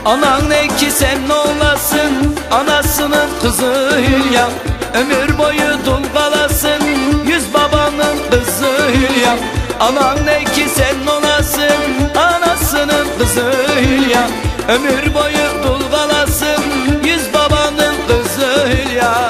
Anan ne ki sen olasın, anasının kızı Hülya. Ömür boyu dul kalasın, yüz babanın kızı Hülya. Anan ne ki sen olasın, anasının kızı Hülya. Ömür boyu dul kalasın, yüz babanın kızı Hülya.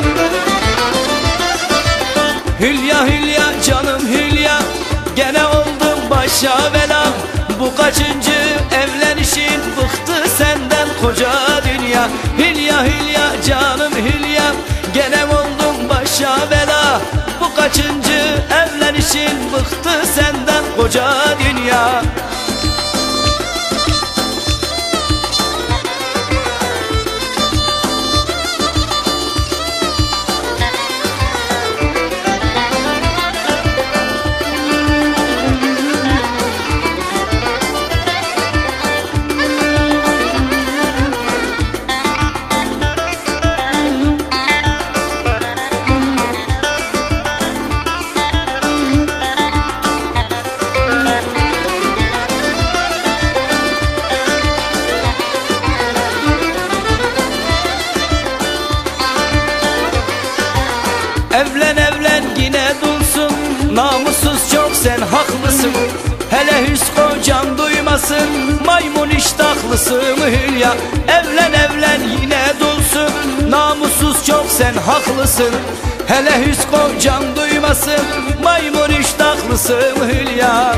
Hülya Hülya canım Hülya, gene oldum başa bela. Bu kaçıncı evlenişin, bıktı senden koca dünya. Hülya Hülya canım Hülya, gene oldum başa bela. Bu kaçıncı evlenişin, bıktı senden koca dünya. Evlen evlen yine dulsun, namussuz çok sen haklısın. Hele hüs kocan duymasın, maymun iştahlısın Hülya. Evlen evlen yine dulsun, namussuz çok sen haklısın. Hele hüs kocan duymasın, maymun iştahlısın Hülya.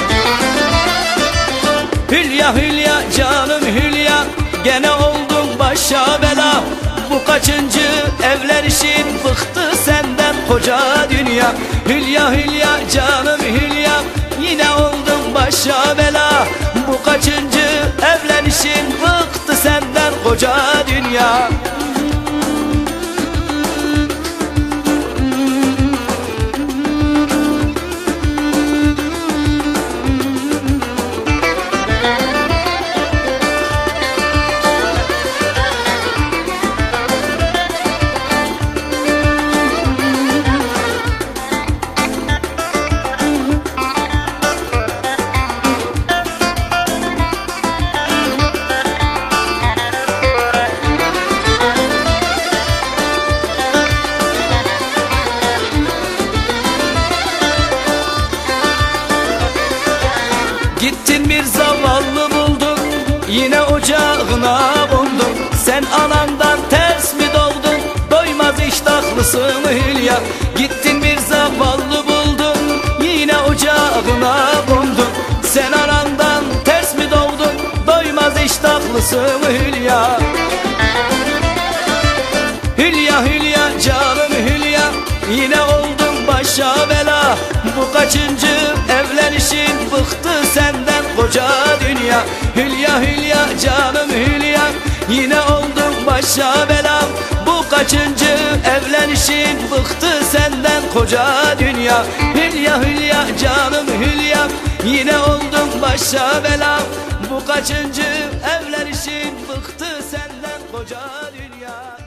Hülya Hülya canım Hülya, gene oldun başa bela. Bu kaçıncı evlenişin, bıktı senden koca dünya. Hülya Hülya canım Hülya, yine oldun başa bela. Bu kaçıncı evlenişin, bıktı senden koca dünya. Gittin bir zavallı buldun, yine ocağına kondun. Sen anandan ters mi doğdun, doymaz iştahlısın Hülya. Gittin bir zavallı buldun, yine ocağına kondun. Sen anandan ters mi doğdun, doymaz iştahlısın Hülya. Hülya Hülya canım Hülya, yine oldun başa bela. Bu kaçıncı evlenişin, bıktı senden koca dünya. Hülya Hülya canım Hülya, yine oldun başa bela. Bu kaçıncı evlenişin, bıktı senden koca dünya. Hülya Hülya canım Hülya, yine oldun başa bela. Bu kaçıncı evlenişin, bıktı senden koca dünya.